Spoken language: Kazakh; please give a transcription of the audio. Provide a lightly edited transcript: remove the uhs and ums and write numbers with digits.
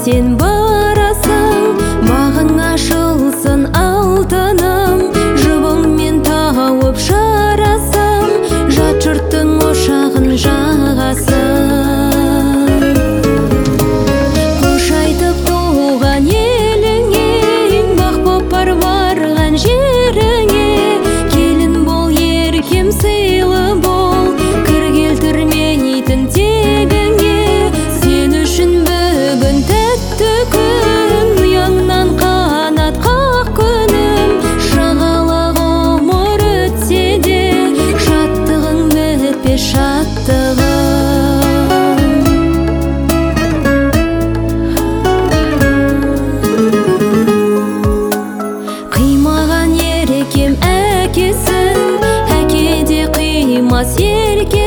сен барасың, бағың ашылсын алтыным, жұбыңмен тауып жарасың, жат жұрттың ошағын жағасың. Қош айтып туған еліңе, бақ боп барған жеріңе, келін бол, еркем сыйлы бол, кір келтірмейтін тегіңе. Сен үшін бүгін тәтті күн, ұяңнан қанат қақ күнім, шағала ғұмыр өтсе де, шаттығың бітпес шаттығым. Қимаған еркем әкесін, әке де қимас ерке